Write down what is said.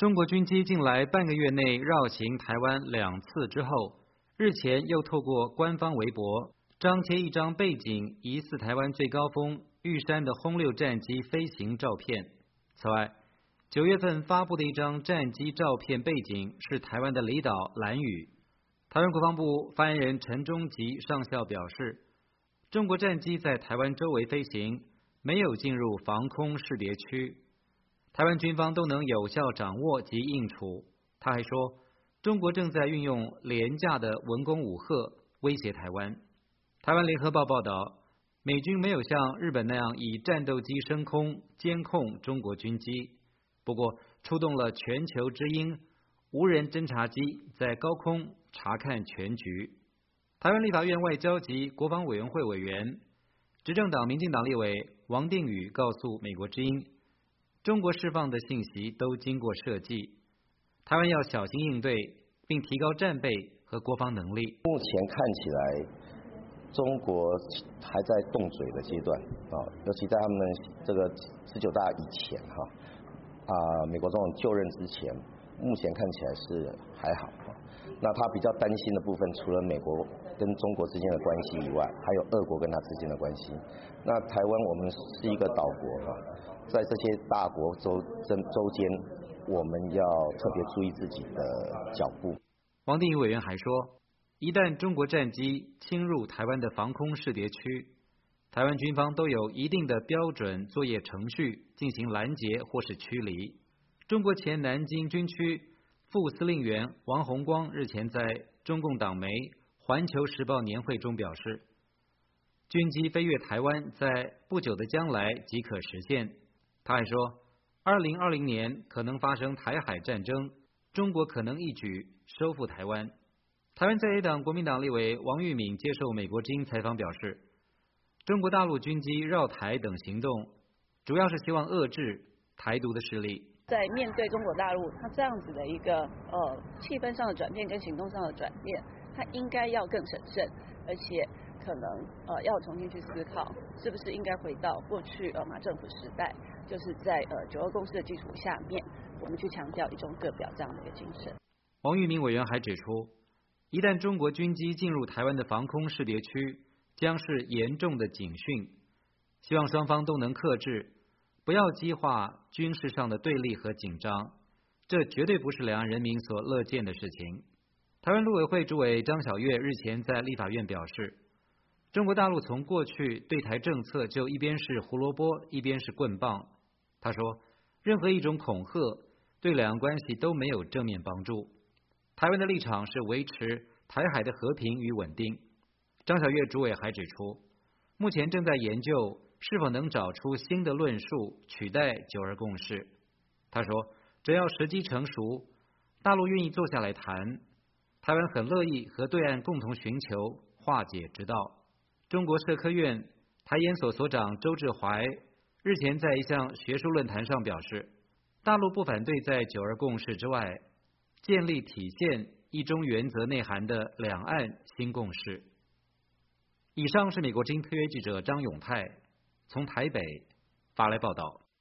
中国军机近来半个月内绕行台湾2次之后，日前又透过官方微博张贴一张背景疑似台湾最高峰玉山的轰6战机飞行照片。此外，9月份发布的一张战机照片背景是台湾的离岛兰屿。台湾国防部发言人陈忠吉上校表示，中国战机在台湾周围飞行，没有进入防空识别区。台湾军方都能有效掌握及应处。他还说，中国正在运用廉价的文攻武吓威胁台湾。台湾联合报报道，美军没有像日本那样以战斗机升空监控中国军机，不过出动了全球之鹰无人侦察机在高空查看全局。台湾立法院外交及国防委员会委员、执政党民进党立委王定宇告诉美国之音，中国释放的信息都经过设计，台湾要小心应对，并提高战备和国防能力。 目前看起来，中国还在动嘴的阶段尤其在他们这个19大以前美国总统就任之前，目前看起来是还好那他比较担心的部分，除了美国跟中国之间的关系以外，还有俄国跟他之间的关系。那台湾我们是一个岛国在这些大国周间，我们要特别注意自己的脚步。 王定宇委员还说，一旦中国战机侵入台湾的防空识别区，台湾军方都有一定的标准作业程序进行拦截或是驱离。中国前南京军区副司令员王洪光日前在中共党媒《环球时报》年会中表示，军机飞越台湾在不久的将来即可实现。他还说，2020年可能发生台海战争，中国可能一举收复台湾。台湾在野党国民党立委王玉敏接受美国之音采访表示，中国大陆军机绕台等行动，主要是希望遏制台独的势力。 在面对中国大陆它这样子的一个气氛上的转变跟行动上的转变，它应该要更审慎，而且可能要重新去思考，是不是应该回到过去马政府时代，就是在9·2共识的基础下面，我们去强调一中各表这样的一个精神。 王玉敏委员还指出，一旦中国军机进入台湾的防空识别区，将是严重的警讯，希望双方都能克制，不要激化军事上的对立和紧张，这绝对不是两岸人民所乐见的事情。台湾陆委会主委张晓月日前在立法院表示，中国大陆从过去对台政策就一边是胡萝卜一边是棍棒。他说，任何一种恐吓对两岸关系都没有正面帮助。台湾的立场是维持台海的和平与稳定。张晓月主委还指出，目前正在研究是否能找出新的论述取代9·2共识。他说，只要时机成熟，大陆愿意坐下来谈，台湾很乐意和对岸共同寻求化解之道。中国社科院台研所所长周志怀日前在一项学术论坛上表示，大陆不反对在9·2共识之外建立体现一中原则内涵的两岸新共识。以上是美国之音特约记者张永泰从台北发来报道。